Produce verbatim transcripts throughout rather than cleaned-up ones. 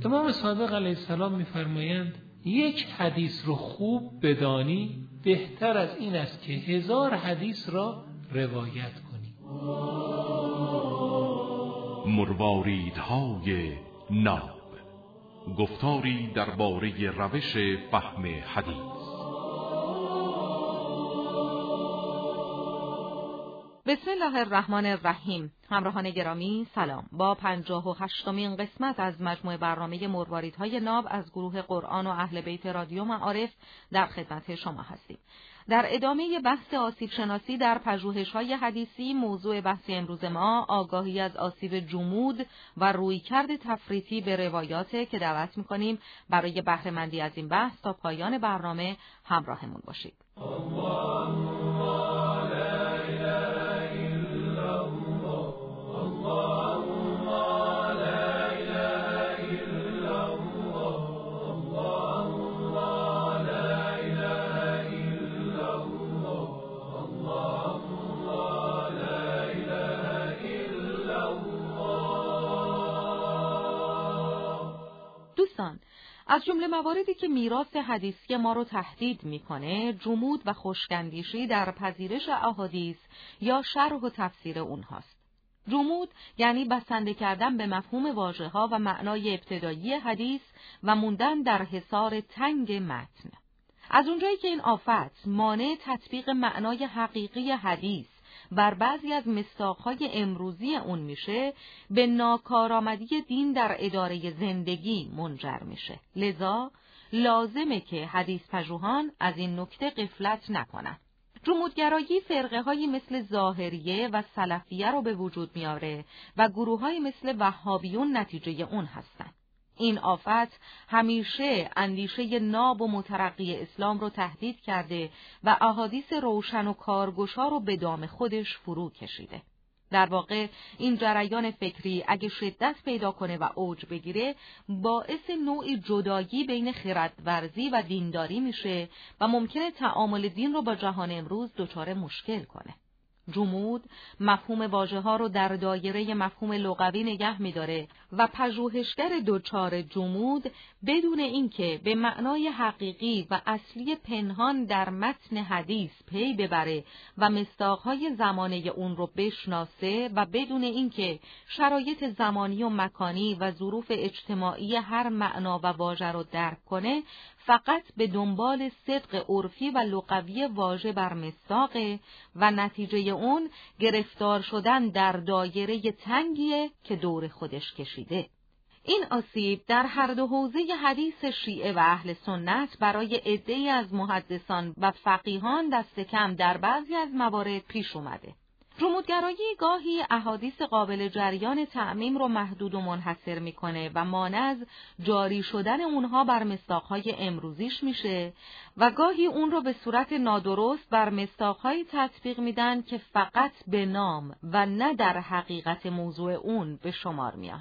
امام صادق علیه السلام می‌فرمایند یک حدیث رو خوب بدانی بهتر از این است که هزار حدیث را روایت کنی. مرواریدهای ناب، گفتاری درباره روش فهم حدیث. بسم الله الرحمن الرحیم. همراهان گرامی سلام. با پنجاه و هشتمین قسمت از مجموعه برنامه مرواریدهای ناب از گروه قرآن و اهل بیت رادیو معارف در خدمت شما هستیم. در ادامه بحث آسیب شناسی در پژوهش‌های حدیثی، موضوع بحث امروز ما آگاهی از آسیب جمود و رویکرد تفریطی به روایاته که دعوت می‌کنیم برای بهره مندی از این بحث تا پایان برنامه همراهمون باشید. دوستان، از جمله مواردی که میراث حدیثی ما رو تهدید میکنه جمود و خشک‌اندیشی در پذیرش احادیث یا شرح و تفسیر اونهاست. جمود یعنی بسنده کردن به مفهوم واژه‌ها و معنای ابتدایی حدیث و موندن در حصار تنگ متن. از اونجایی که این آفت مانع تطبیق معنای حقیقی حدیث بر بعضی از مصداق‌های امروزی اون میشه، به ناکارآمدی دین در اداره زندگی منجر میشه. لذا لازمه که حدیث پژوهان از این نکته غفلت نکنن. جمودگرایی فرقه‌هایی مثل ظاهریه و سلفیه رو به وجود میاره و گروه‌های مثل وهابیون نتیجه اون هستن. این آفت همیشه اندیشه ناب و مترقی اسلام رو تهدید کرده و احادیث روشن و کارگشا رو به دام خودش فرو کشیده. در واقع این جریان فکری اگه شدت پیدا کنه و اوج بگیره، باعث نوعی جدایی بین خردورزی و دینداری میشه و ممکنه تعامل دین رو با جهان امروز دچار مشکل کنه. جمود مفهوم واژه ها رو در دایره مفهوم لغوی نگه می‌داره و پژوهشگر دچار جمود بدون اینکه به معنای حقیقی و اصلی پنهان در متن حدیث پی ببره و مصداق‌های زمانه اون رو بشناسه و بدون اینکه شرایط زمانی و مکانی و ظروف اجتماعی هر معنا و واژه رو درک کنه، فقط به دنبال صدق عرفی و لغوی واژه بر مصداقه و نتیجه اون گرفتار شدن در دایره تنگیه که دور خودش کشیده. این آسیب در هر دو حوزه حدیث شیعه و اهل سنت برای عده‌ای از محدثان و فقیهان دست کم در بعضی از موارد پیش اومده. جمودگرایی گاهی احادیث قابل جریان تعمیم رو محدود و منحصر میکنه و مانع از جاری شدن اونها بر مصداقهای امروزیش میشه و گاهی اون رو به صورت نادرست بر مصداقهای تطبیق میدن که فقط به نام و نه در حقیقت موضوع اون به شمار میان.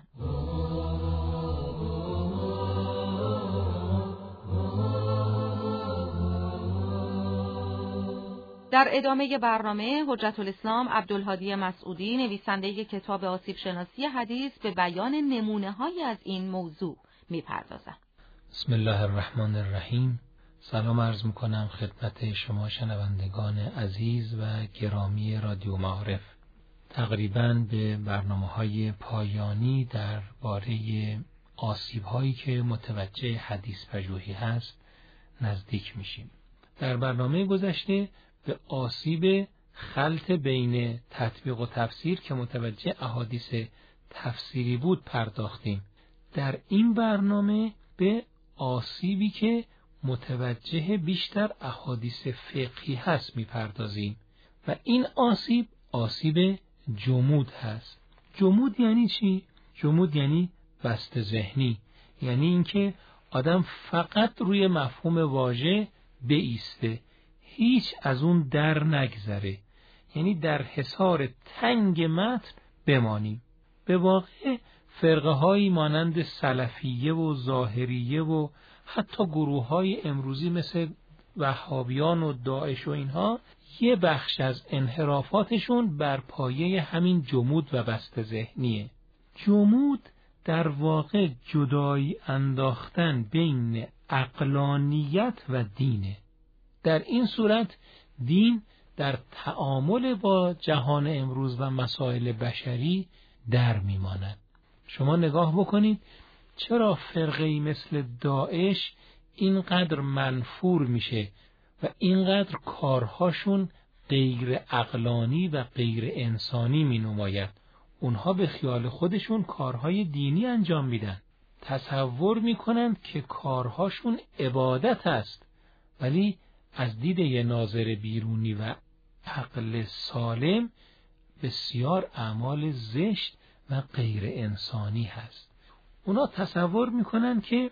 در ادامه برنامه حجت الاسلام عبدالهادی مسعودی، نویسنده کتاب آسیب شناسی حدیث، به بیان نمونه‌هایی از این موضوع می‌پردازد. بسم الله الرحمن الرحیم. سلام عرض می‌کنم خدمت شما شنوندگان عزیز و گرامی رادیو معارف. تقریباً به برنامه‌های پایانی درباره آسیب‌هایی که متوجه حدیث پژوهی هست نزدیک میشیم. در برنامه گذشته به آسیب خلط بین تطبیق و تفسیر که متوجه احادیث تفسیری بود پرداختیم. در این برنامه به آسیبی که متوجه بیشتر احادیث فقهی هست میپردازیم و این آسیب آسیب جمود هست. جمود یعنی چی؟ جمود یعنی بسته ذهنی، یعنی اینکه آدم فقط روی مفهوم واژه بایسته، هیچ از اون در نگذره، یعنی در حصار تنگ متن بمانیم. به واقع فرقه هایی مانند سلفیه و ظاهریه و حتی گروه های امروزی مثل وهابیان و داعش و اینها، یه بخش از انحرافاتشون بر پایه همین جمود و بسته ذهنیه. جمود در واقع جدایی انداختن بین عقلانیت و دینه. در این صورت دین در تعامل با جهان امروز و مسائل بشری در میماند. شما نگاه بکنید چرا فرقه‌ای مثل داعش اینقدر منفور میشه و اینقدر کارهاشون غیر عقلانی و غیر انسانی می نماید. اونها به خیال خودشون کارهای دینی انجام میدن، تصور میکنند که کارهاشون عبادت است، ولی از دید یه ناظر بیرونی و عقل سالم بسیار اعمال زشت و غیر انسانی هست. اونا تصور میکنن که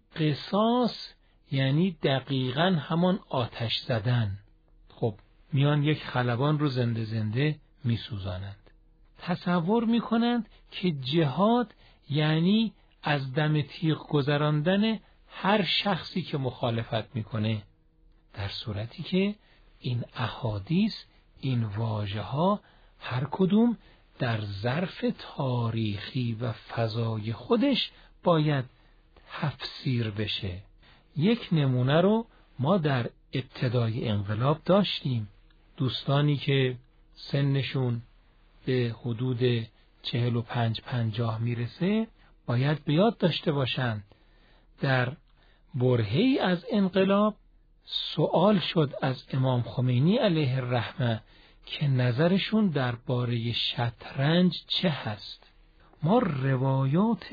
قصاص یعنی دقیقاً همان آتش زدن. خب میان یک خلبان رو زنده زنده میسوزانند. تصور میکنند که جهاد یعنی از دم تیغ گذراندن هر شخصی که مخالفت میکنه، در صورتی که این احادیث، این واژه ها هر کدوم در ظرف تاریخی و فضای خودش باید تفسیر بشه. یک نمونه رو ما در ابتدای انقلاب داشتیم. دوستانی که سنشون به حدود چهل و پنج پنجاه میرسه باید به یاد داشته باشند در برهه‌ای از انقلاب سوال شد از امام خمینی علیه الرحمه که نظرشون درباره شطرنج چه هست. ما روایات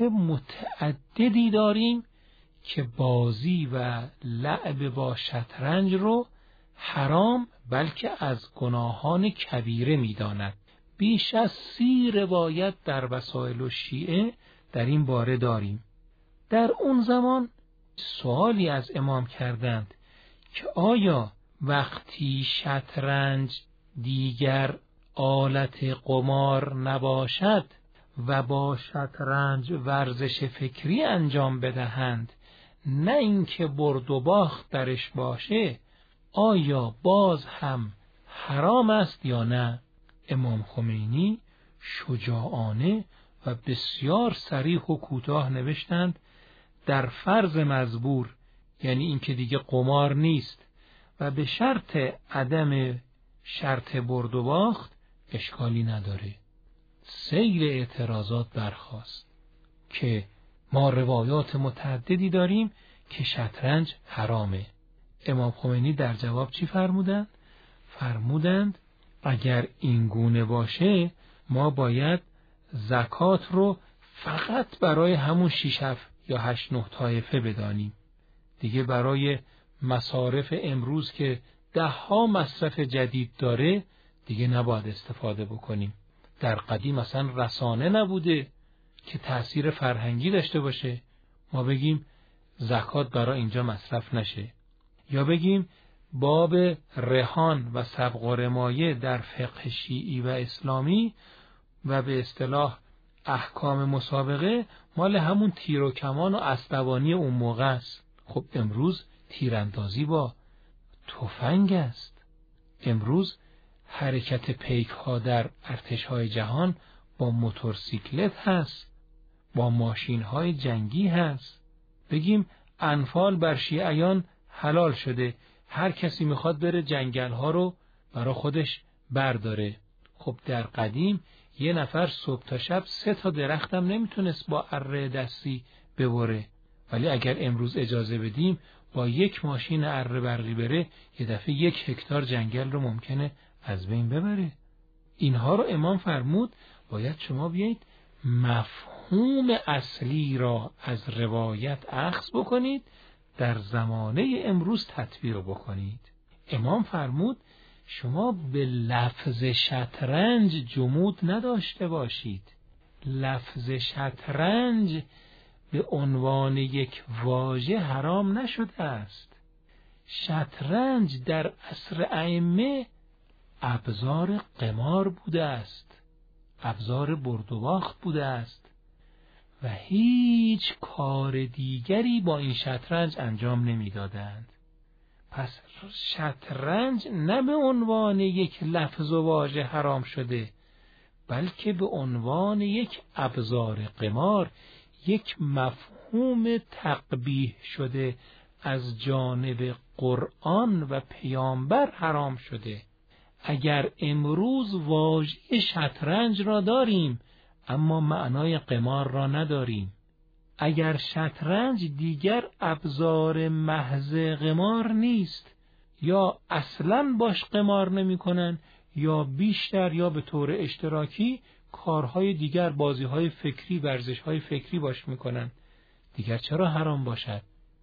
متعددی داریم که بازی و لعب با شطرنج رو حرام بلکه از گناهان کبیره می‌داند. بیش از سی روایت در وسائل الشیعه در این باره داریم. در اون زمان سوالی از امام کردند که آیا وقتی شطرنج دیگر آلت قمار نباشد و با شطرنج ورزش فکری انجام بدهند، نه اینکه برد و باخت درش باشه، آیا باز هم حرام است یا نه؟ امام خمینی شجاعانه و بسیار صریح و کوتاه نوشتند در فرض مزبور، یعنی اینکه دیگه قمار نیست و به شرط عدم شرط برد و باخت، اشکالی نداره. سیل اعتراضات برخاست که ما روایات متعددی داریم که شطرنج حرامه. امام خمینی در جواب چی فرمودند؟ فرمودند اگر این گونه باشه ما باید زکات رو فقط برای همون شیش هفت یا هشت نه طایفه بدانیم، دیگه برای مصارف امروز که ده ها مصرف جدید داره دیگه نباید استفاده بکنیم. در قدیم اصلا رسانه نبوده که تأثیر فرهنگی داشته باشه ما بگیم زکات برای اینجا مصرف نشه، یا بگیم باب رهان و سبق و رمایه در فقه شیعی و اسلامی و به اصطلاح احکام مسابقه مال همون تیر و کمان و اسبوانی اون موقع است. خب امروز تیراندازی با تفنگ است. امروز حرکت پیک ها در ارتش های جهان با موتورسیکلت هست، با ماشین های جنگی هست. بگیم انفال بر شیعیان حلال شده، هر کسی میخواد بره جنگل ها رو برا خودش برداره. خب در قدیم یه نفر صبح تا شب سه تا درختم نمیتونست با اره دستی ببره، ولی اگر امروز اجازه بدیم با یک ماشین اره برقی بره یه دفعه یک هکتار جنگل رو ممکنه از بین ببره. اینها رو امام فرمود باید شما بیایید مفهوم اصلی را از روایت اخذ بکنید، در زمانه امروز تطبیق بکنید. امام فرمود شما به لفظ شطرنج جمود نداشته باشید. لفظ شطرنج به عنوان یک واژه حرام نشده است. شطرنج در عصر ائمه ابزار قمار بوده است، ابزار برد و باخت بوده است و هیچ کار دیگری با این شطرنج انجام نمیدادند. پس شطرنج نه به عنوان یک لفظ و واژه حرام شده، بلکه به عنوان یک ابزار قمار، یک مفهوم تقبیح شده از جانب قرآن و پیامبر حرام شده. اگر امروز واژه شطرنج را داریم اما معنای قمار را نداریم، اگر شطرنج دیگر ابزار محض قمار نیست، یا اصلاً باش قمار نمی کنن یا بیشتر یا به طور اشتراکی کارهای دیگر، بازیهای فکری، ورزشهای فکری باش میکنن، دیگر چرا حرام باشد؟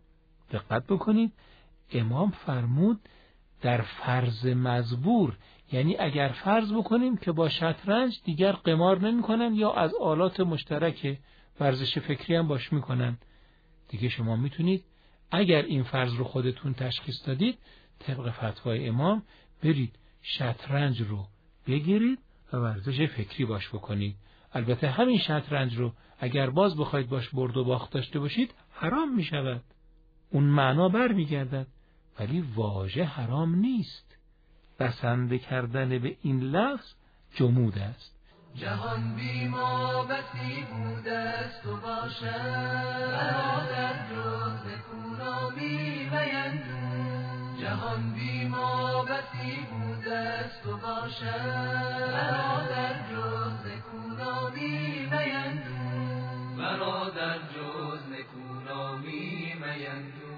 دقت بکنید، امام فرمود در فرض مزبور، یعنی اگر فرض بکنیم که با شطرنج دیگر قمار نمی کنن یا از آلات مشترک ورزش فکری هم باش میکنن، دیگه شما میتونید اگر این فرض رو خودتون تشخیص دادید طبق فتوای امام برید شطرنج رو بگیرید و ورزش فکری باش بکنید. البته همین شطرنج رو اگر باز بخواید باش برد و باخت داشته باشید حرام می شود، اون معنا بر می گردد، ولی واژه حرام نیست. بسنده کردن به این لفظ جمود است. جهان بی ما بسی بوده است و باشد، مرا در جز نکونامی و یندون. جهان بی ما بسی بوده است و باشد، مرا در جز نکونامی و یندون. مرا در جز نکونامی و یندون.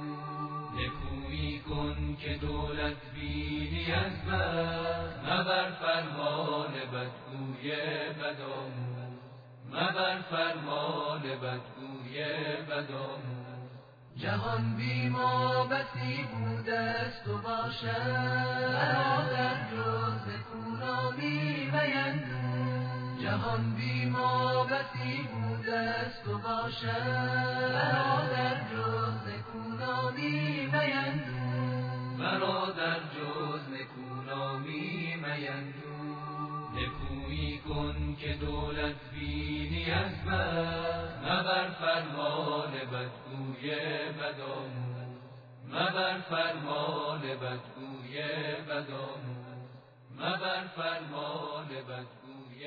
نکویی کن که دولت بینی از من، مبر فرمان بدگوی بدآموز. مبر فرمان بدگوی بدآموز. جهان بی ما بسی بوده است و باشد، مرا در جز نکونامی و یندون. جهان بی ما بسی بوده است و باشد، مرا در جز نکونامی و یندون. مرا در جز نکونامی و یندون. نکویی کن که دولت بینی از من، مبر فرمان بدگوی بدآموز. مبر فرمان بدگوی بدآموز. مبر فرمان بدگوی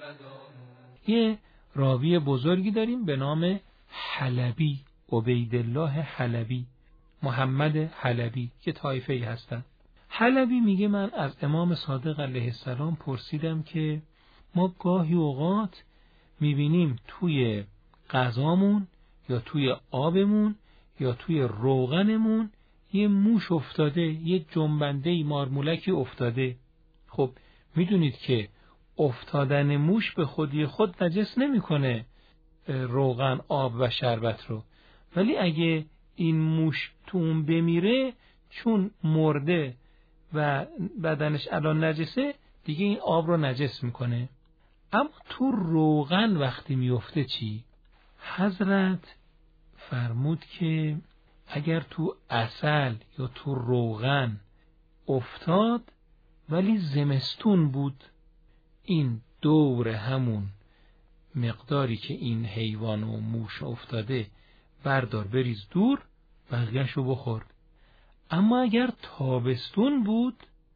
بدآموز. یه راوی بزرگی داریم به نام حلبی، عبیدالله حلبی، محمد حلبی، که طایفه‌ای هستن. حلبی میگه من از امام صادق علیه السلام پرسیدم که ما گاهی اوقات میبینیم توی غذامون یا توی آبمون یا توی روغنمون یه موش افتاده، یه جنبنده مارمولکی افتاده. خب میدونید که افتادن موش به خودی خود نجس نمیکنه روغن، آب و شربت رو، ولی اگه این موش تو اون بمیره چون مرده و بدنش الان نجسه دیگه این آب رو نجس میکنه. اما تو روغن وقتی میفته چی؟ حضرت فرمود که اگر تو عسل یا تو روغن افتاد ولی زمستون بود، این دور همون مقداری که این حیوان و موش افتاده بردار بریز دور، بقیه‌شو بخور. اما اگر تابستون بود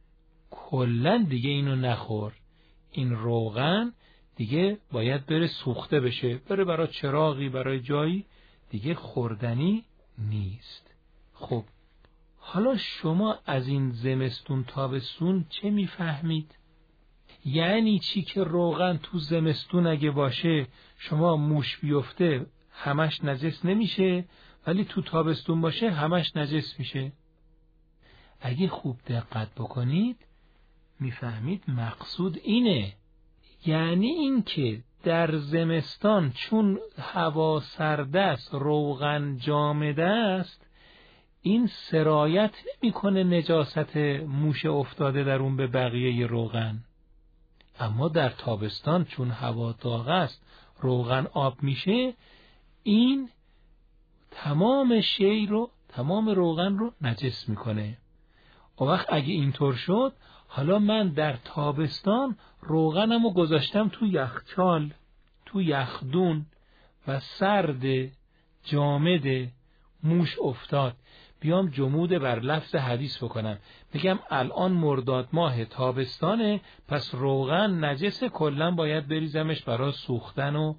کلن دیگه اینو نخور، این روغن دیگه باید بره سوخته بشه، بره برای چراغی، برای جایی، دیگه خوردنی نیست. خب حالا شما از این زمستون تابستون چه میفهمید؟ یعنی چی که روغن تو زمستون اگه باشه شما موش بیفته همش نجس نمیشه، ولی تو تابستون باشه همش نجس میشه؟ اگه خوب دقت بکنید میفهمید مقصود اینه، یعنی این که در زمستان چون هوا سرد است، روغن جامده است، این سرایت نمیکنه نجاست موش افتاده در اون به بقیه روغن. اما در تابستان چون هوا داغ است، روغن آب میشه، این تمام شی رو، تمام روغن رو نجس میکنه. و وقت اگه اینطور شد، حالا من در تابستان روغنمو گذاشتم تو یخچال، تو یخدون و سرد جامد، موش افتاد، بیام جمود بر لفظ حدیث بکنم، بگم الان مرداد ماه تابستانه، پس روغن نجسه، کلن باید بریزمش برای سوختن و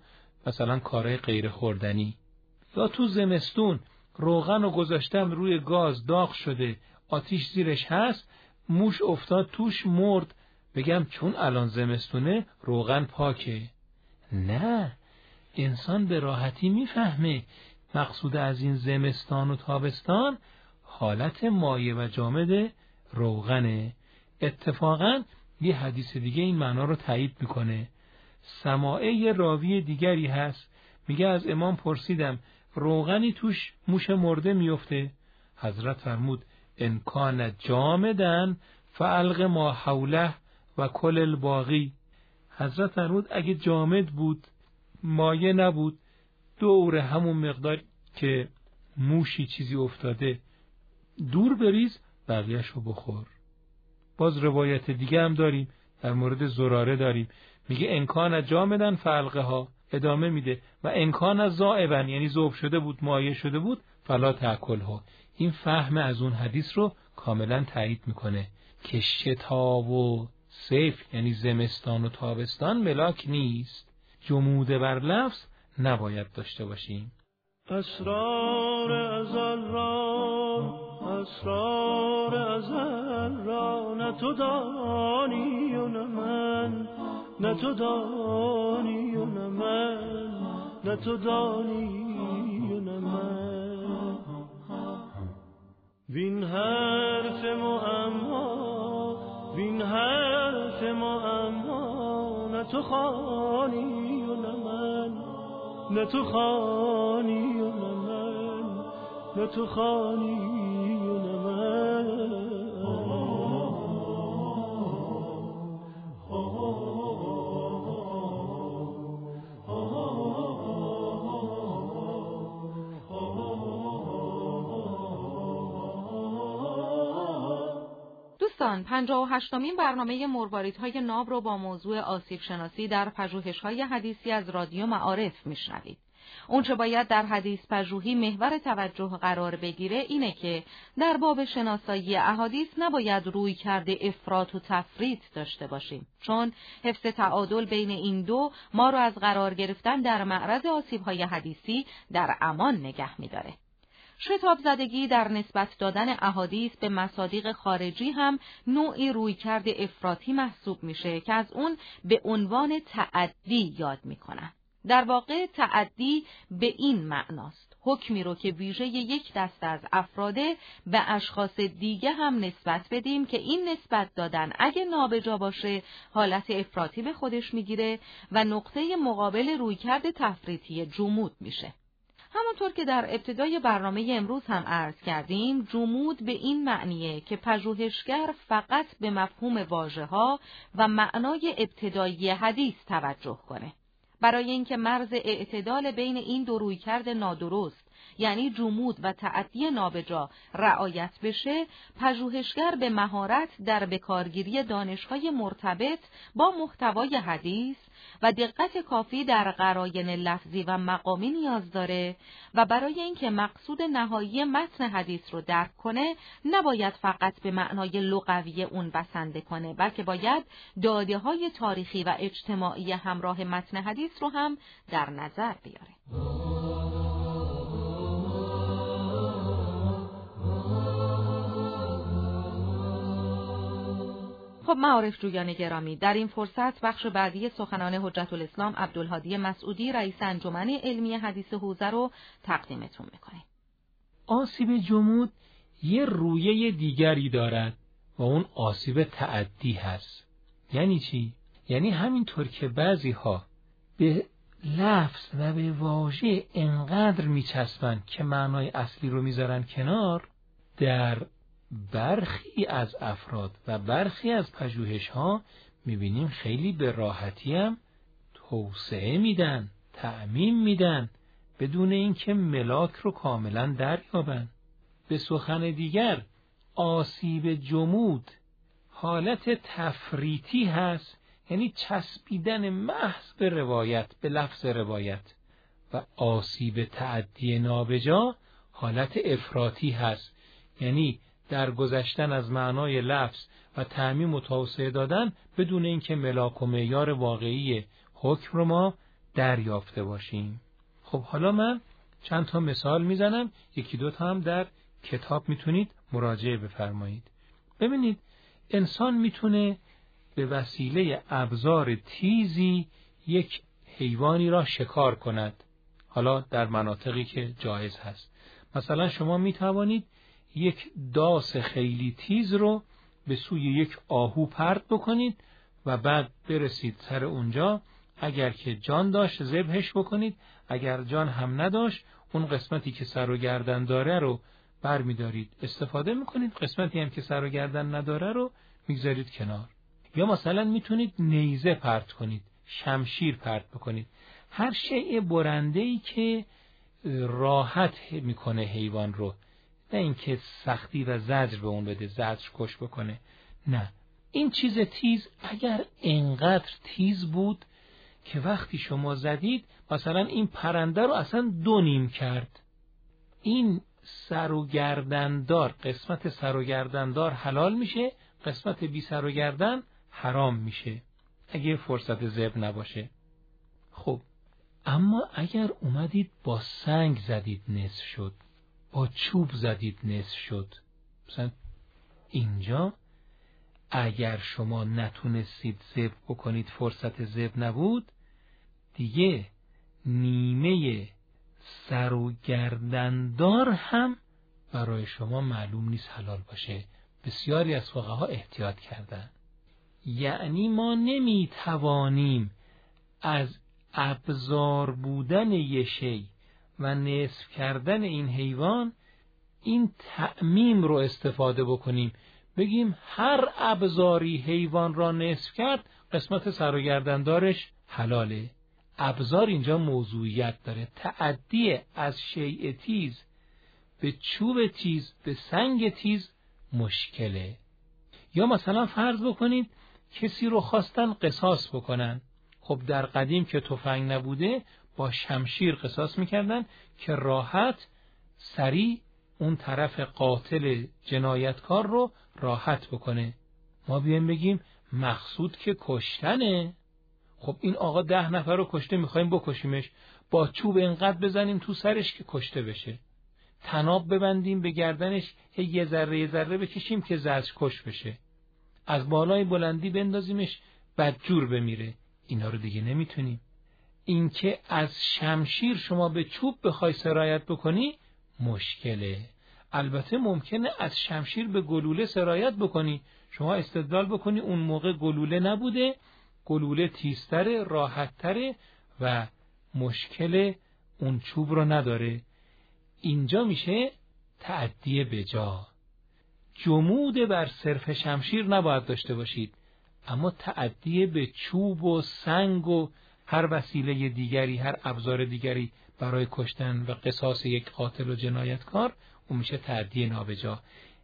مثلا کارهای غیر خوردنی. یا تو زمستون روغن رو گذاشتم روی گاز، داغ شده، آتیش زیرش هست، موش افتاد توش مرد، بگم چون الان زمستونه روغن پاکه؟ نه، انسان به راحتی میفهمه مقصود از این زمستان و تابستان حالت مایع و جامد روغنه. اتفاقاً یه حدیث دیگه این معنا رو تایید میکنه. سماعه راوی دیگری هست، میگه از امام پرسیدم روغنی توش موش مرده میفته؟ حضرت فرمود ان کان جامدن فالق ما حوله و کل الباقی. حضرت فرمود اگه جامد بود، مایع نبود، دور همون مقدار که موشی چیزی افتاده دور بریز، بقیه‌اش رو بخور. باز روایت دیگه هم داریم، در مورد زراره داریم، میگه انکان جامدن فالقه ها، ادامه میده و انکان ذائبن، یعنی ذوب شده بود، مایع شده بود، فلا تاکلها. این فهم از اون حدیث رو کاملا تایید میکنه که شتاب و صیف یعنی زمستان و تابستان ملاک نیست. جمود بر لفظ نباید داشته باشیم. اسرار ازل را، اسرار ازل را، نه تو دانی و نه من، نه تو دانی و نه من، نه تو دانی و نه من. وین حرف معما، وین حرف معما، نه تو خوانی و نه من، نه تو خوانی و نه من، نه تو خوانی و نه من. دوستان، پنجاه و هشتمین برنامه مرواریدهای ناب رو با موضوع آسیب شناسی در پژوهش‌های حدیثی از رادیو معارف میشنوید. اون چه باید در حدیث پژوهی محور توجه قرار بگیره اینه که در باب شناسایی احادیث نباید روی کرده افراط و تفریط داشته باشیم، چون حفظ تعادل بین این دو ما رو از قرار گرفتن در معرض آسیب‌های حدیثی در امان نگه می‌داره. شتاب زدگی در نسبت دادن احادیث به مصادیق خارجی هم نوعی رویکرد افراطی محسوب میشه که از اون به عنوان تعدی یاد میکنن. در واقع تعدی به این معناست: حکمی رو که ویژه یک دسته از افراده به اشخاص دیگه هم نسبت بدیم که این نسبت دادن اگه نابجا باشه حالت افراطی به خودش میگیره و نقطه مقابل رویکرد تفریطی جمود میشه. همونطور که در ابتدای برنامه امروز هم عرض کردیم، جمود به این معنیه که پژوهشگر فقط به مفهوم واژه‌ها و معنای ابتدایی حدیث توجه کنه. برای اینکه مرز اعتدال بین این دو رویکرد نادرست، یعنی جمود و تعدی نابجا، رعایت بشه، پژوهشگر به مهارت در بکارگیری دانش‌های مرتبط با محتوای حدیث و دقت کافی در قراین لفظی و مقامی نیاز داره و برای اینکه مقصود نهایی متن حدیث رو درک کنه نباید فقط به معنای لغوی اون بسنده کنه، بلکه باید داده‌های تاریخی و اجتماعی همراه متن حدیث رو هم در نظر بیاره. خب معارف جویان گرامی، در این فرصت بخش بعدی سخنان حجت الاسلام عبدالهادی مسعودی رئیس انجمن علمی حدیث حوزه رو تقدیمتون میکنیم. آسیب جمود یه رویه دیگری دارد و اون آسیب تعدی هست. یعنی چی؟ یعنی همینطور که بعضی ها به لفظ و به واژه انقدر میچسبن که معنای اصلی رو میذارن کنار، در برخی از افراد و برخی از پژوهش‌ها می‌بینیم خیلی به راحتی هم توسعه میدن، تعمیم میدن بدون اینکه ملاک رو کاملا دریابن. به سخن دیگر آسیب جمود حالت تفریطی هست، یعنی چسبیدن محض به روایت، به لفظ روایت، و آسیب تعدی نابجا حالت افراطی هست، یعنی در گذشتن از معنای لفظ و تعمیم و توسعه دادن بدون اینکه ملاک و معیار واقعی حکم رو ما دریافته باشیم. خب حالا من چند تا مثال میزنم، یکی دو تا هم در کتاب میتونید مراجعه بفرمایید. ببینید انسان میتونه به وسیله ابزار تیزی یک حیوانی را شکار کند، حالا در مناطقی که جایز هست. مثلا شما میتوانید یک داس خیلی تیز رو به سوی یک آهو پرت بکنید و بعد برسید سر اونجا، اگر که جان داشت ذبحش بکنید، اگر جان هم نداشت اون قسمتی که سر و گردن داره رو برمیدارید استفاده میکنید، قسمتی هم که سر و گردن نداره رو میگذارید کنار. یا مثلا میتونید نیزه پرت کنید، شمشیر پرت بکنید، هر شیء برنده‌ای که راحت میکنه حیوان رو، نه اینکه سختی و زجر به اون بده، زجر کش بکنه، نه. این چیز تیز اگر انقدر تیز بود که وقتی شما زدید مثلا این پرنده رو اصلا دو نیم کرد، این سر و گردندار، قسمت سر و گردندار حلال میشه، قسمت بی سر و گردن حرام میشه اگه فرصت ذبح نباشه. خب اما اگر اومدید با سنگ زدید نصف شد، با چوب زدید نصف شد، مثلا اینجا اگر شما نتونستید ذبح بکنید، فرصت ذبح نبود، دیگه نیمه سر و گردندار هم برای شما معلوم نیست حلال باشه. بسیاری از فقها احتیاط کردن. یعنی ما نمی توانیم از ابزار بودن یه شی و نصف کردن این حیوان این تعمیم رو استفاده بکنیم، بگیم هر ابزاری حیوان را نصف کرد قسمت سر و گردندارش حلاله. ابزار اینجا موضوعیت داره. تعدی از شیء تیز به چوب تیز به سنگ تیز مشکله. یا مثلا فرض بکنید کسی رو خواستن قصاص بکنن، خب در قدیم که تفنگ نبوده با شمشیر قصاص میکردن که راحت سریع اون طرف قاتل جنایتکار رو راحت بکنه. ما بیایم بگیم مقصود که کشتنه، خب این آقا ده نفر رو کشته، میخوایم بکشیمش، با چوب اینقدر بزنیم تو سرش که کشته بشه، تناب ببندیم به گردنش هی یه ذره یه ذره بکشیم که زجر کش بشه، از بالای بلندی بندازیمش بدجور بمیره، اینا رو دیگه نمیتونیم. این که از شمشیر شما به چوب بخوای سرایت بکنی مشکله. البته ممکنه از شمشیر به گلوله سرایت بکنی، شما استدلال بکنی اون موقع گلوله نبوده، گلوله تیزتره، راحتتره و مشکل اون چوب رو نداره. اینجا میشه تعدی به جا. جمود بر صرف شمشیر نباید داشته باشید، اما تعدی به چوب و سنگ و هر وسیله دیگری، هر ابزار دیگری برای کشتن و قصاص یک قاتل و جنایتکار، اون میشه تعدی نابجا.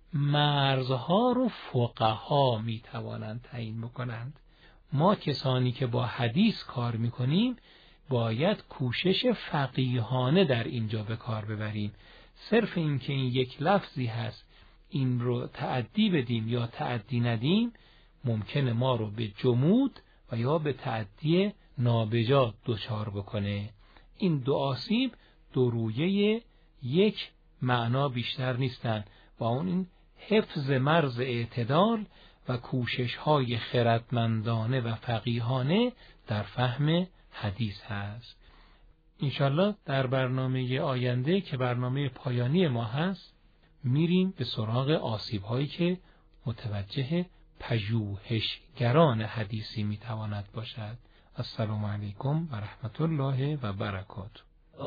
مرزها رو فقها میتوانند تعیین بکنند. ما کسانی که با حدیث کار میکنیم باید کوشش فقیهانه در اینجا به کار ببریم. صرف این که این یک لفظی هست این رو تعدی بدیم یا تعدی ندیم ممکنه ما رو به جمود و یا به تعدی نابجا دچار بکنه. این دو آسیب دو رویه یک معنا بیشتر نیستن و اون این حفظ مرز اعتدال و کوشش های خردمندانه و فقیهانه در فهم حدیث هست. انشالله در برنامه آینده که برنامه پایانی ما هست میریم به سراغ آسیب هایی که متوجه پژوهشگران حدیثی میتواند باشد. السلام علیکم و رحمت الله و برکاته.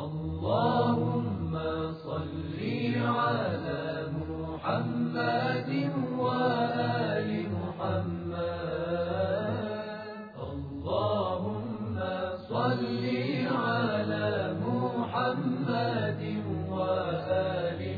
اللهم صل على محمد و آل محمد. اللهم صل على محمد و آل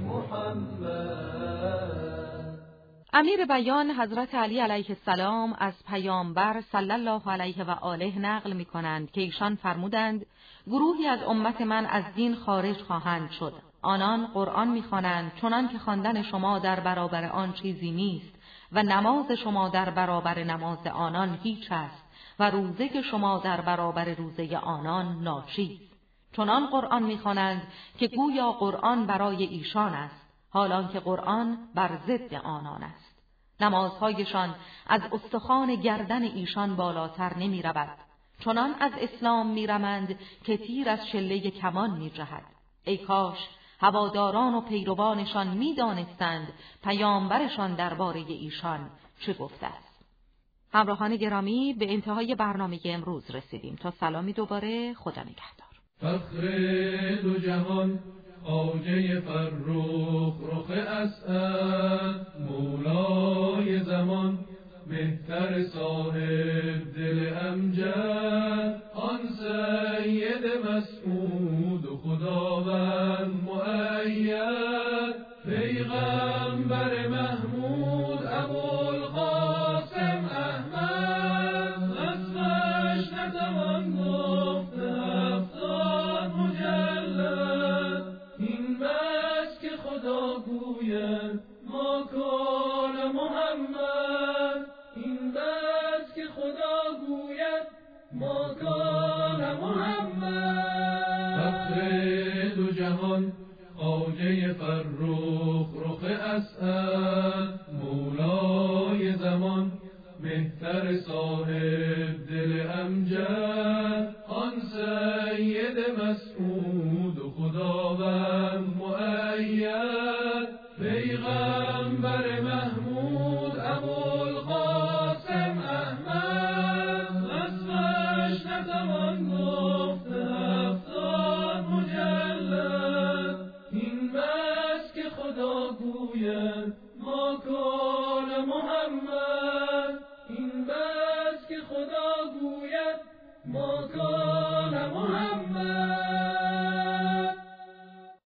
محمد. امیر بیان حضرت علی علیه السلام از پیامبر صلی الله علیه و آله نقل می کنند که ایشان فرمودند گروهی از امت من از دین خارج خواهند شد. آنان قرآن می خوانند چنان که خواندن شما در برابر آن چیزی نیست و نماز شما در برابر نماز آنان هیچ است و روزه که شما در برابر روزه آنان ناچیز. چنان قرآن می‌خوانند که گویا قرآن برای ایشان است، حالان که قرآن بر ضد آنان است. نمازهایشان از استخوان گردن ایشان بالاتر نمی رود. چنان از اسلام می رمند که تیر از شله کمان می جهد. ای کاش هواداران و پیروانشان می دانستند پیامبرشان درباره ایشان چه گفته است. همراهان گرامی، به انتهای برنامه امروز رسیدیم. تا سلامی دوباره، خدا نگهدار. فخر دو جهان، خواجه فرخ رخ اسعد، مولای زمان، مهتر صاحب دل امجد، آن سید مسعود و خداوند مؤید، پیغمبر محمود ابوالقاسم احمد، اسمش نتوان گفت هفتاد مجلد، این بس که خدا گوید ما کان محمد، این بس که خدا گوید ما کان محمد. فخر دو جهان، خواجه فرخ رخ اسعد، مولای زمان، مهتر صاحب دل امجد، آن سید مسعود